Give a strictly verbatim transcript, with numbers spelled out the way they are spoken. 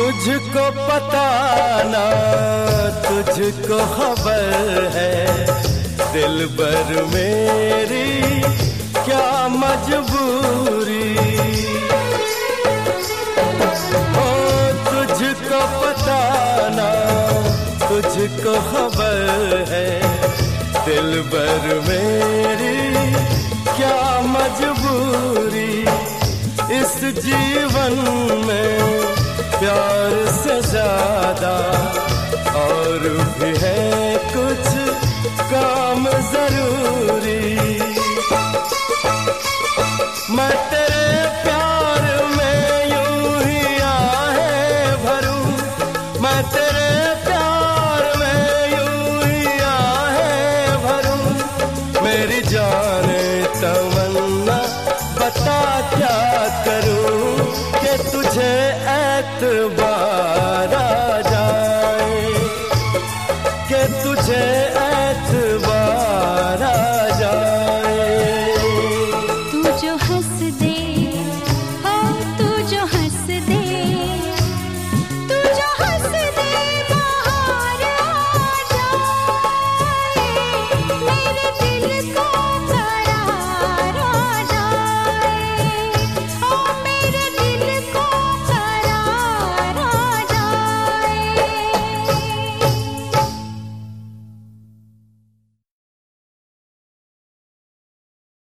तुझको पता ना तुझको खबर है, दिलबर मेरी क्या मजबूरी। ओ तुझको पता ना तुझको खबर है, दिलबर मेरी क्या मजबूरी। इस जीवन में प्यार से ज्यादा और भी है कुछ काम जरूरी। मैं तेरे प्यार में यूं ही आहें भरूं, मैं तेरे प्यार में यूं ही आहें भरूं। मेरी जाने तमन्ना बता क्या करूं कि तुझे एतबार